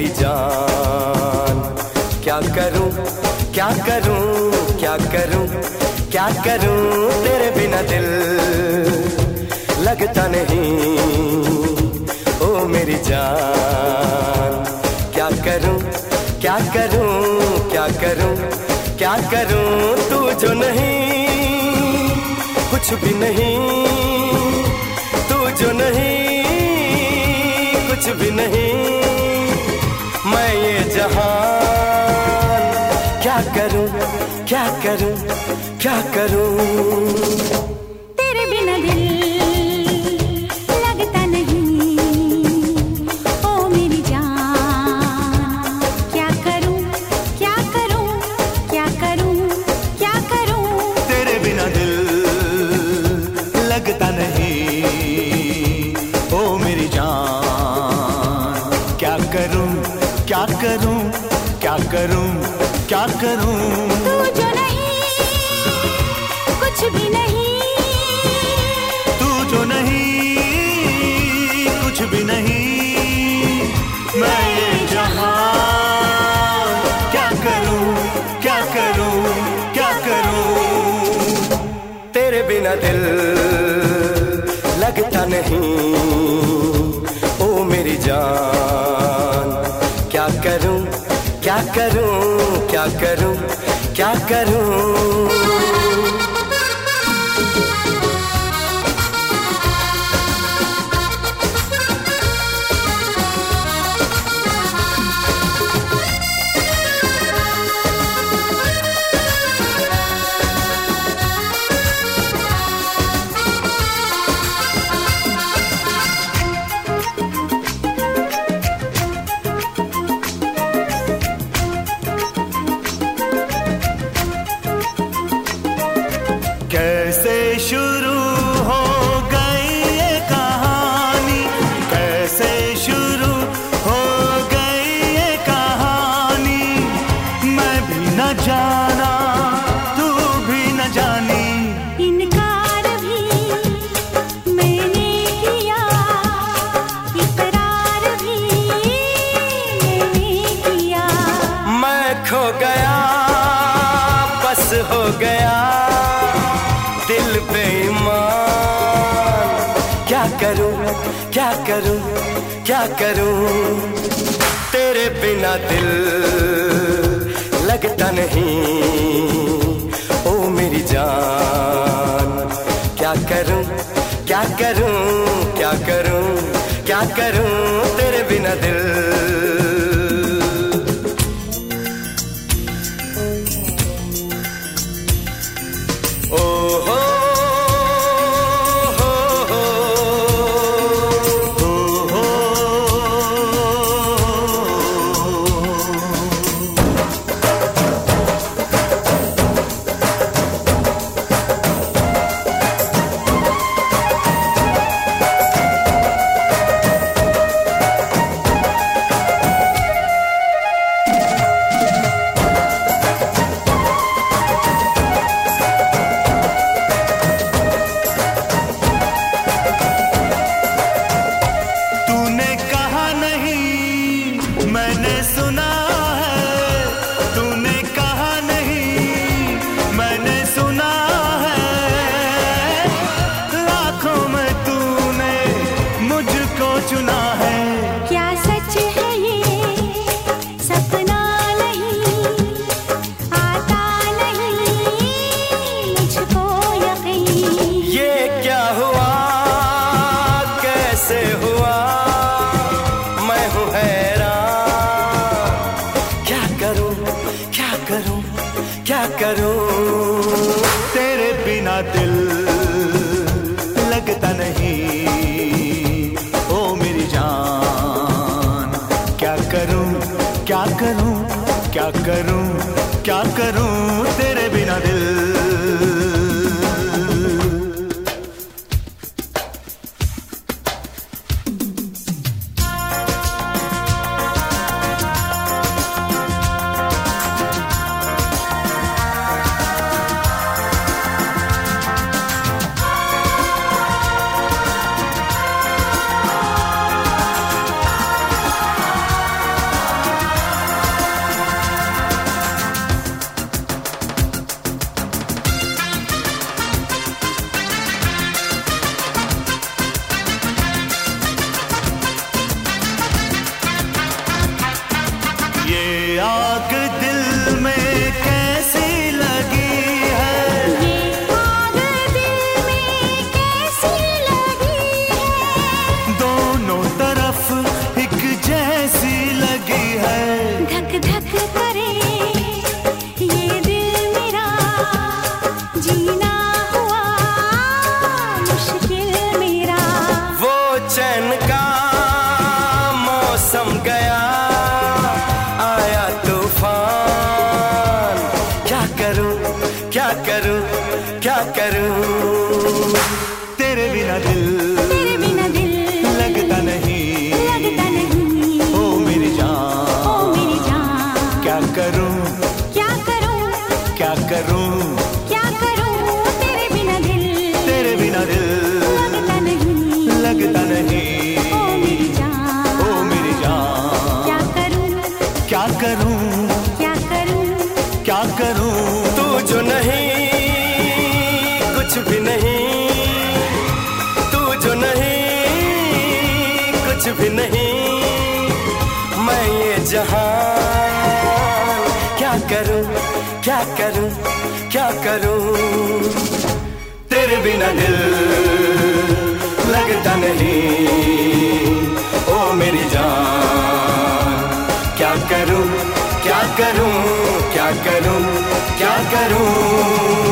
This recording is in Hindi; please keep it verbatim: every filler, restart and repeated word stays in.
मेरी जान। क्या करूं क्या करूं क्या करूं क्या करूं तेरे बिना दिल लगता नहीं। ओ मेरी जान क्या करूं क्या करूं क्या करूं क्या करूं तू जो नहीं कुछ भी नहीं, तू जो नहीं कुछ भी नहीं। मैं ये जहान क्या करूं क्या करूं क्या करूं तेरे बिना दिल लगता नहीं। ओ मेरी जान क्या करूं क्या करूं क्या करूं क्या करूं तेरे बिना दिल लगता नहीं। ओ मेरी जान क्या करूं क्या करूं क्या करूं क्या करूं तू जो नहीं कुछ भी नहीं, तू जो नहीं कुछ भी नहीं। मैं ये जहान क्या करूं क्या करूं क्या करूं तेरे बिना दिल लगता नहीं। ओ मेरी जान क्या करूं क्या करूं क्या करूं क्या करूं कैसे शुरू हो गई ये कहानी, कैसे शुरू हो गई ये कहानी। मैं भी न जाना तू भी न जानी। इनकार भी मैंने किया, इकरार भी मैंने किया। मैं खो गया बस हो गया दिल बेईमान। क्या करूं क्या करूं क्या करूं तेरे बिना दिल लगता नहीं। ओ मेरी जान क्या करूं क्या करूं क्या करूं क्या करूं तेरे बिना दिल। मैंने सुना है तूने कहा नहीं, मैंने सुना है लाखों में तूने मुझको चुना है। क्या सच है ये सपना नहीं, आता नहीं मुझको यकीन। ये क्या हुआ कैसे हुआ मैं हूँ हैरान। क्या करूं क्या करूं क्या करूं तेरे बिना दिल लगता नहीं। ओ मेरी जान क्या करूं क्या करूं क्या करूं क्या करूं तेरे बिना दिल। करूं तेरे बिना दिल तेरे बिना दिल लगता नहीं लगता नहीं। ओ मेरी जान ओ मेरी जान क्या करूं क्या करूं क्या करूं क्या करूं तेरे बिना दिल तेरे बिना दिल लगता नहीं लगता नहीं। ओ मेरी जान ओ मेरी जान क्या करूं क्या करूं क्या करूं क्या करूं तू जो नहीं कुछ भी नहीं, तू जो नहीं कुछ भी नहीं, मैं ये जहान क्या करूं क्या करूं क्या करूं तेरे बिना दिल लगता नहीं। ओ मेरी जान क्या करूं क्या करूं क्या करूं क्या करूं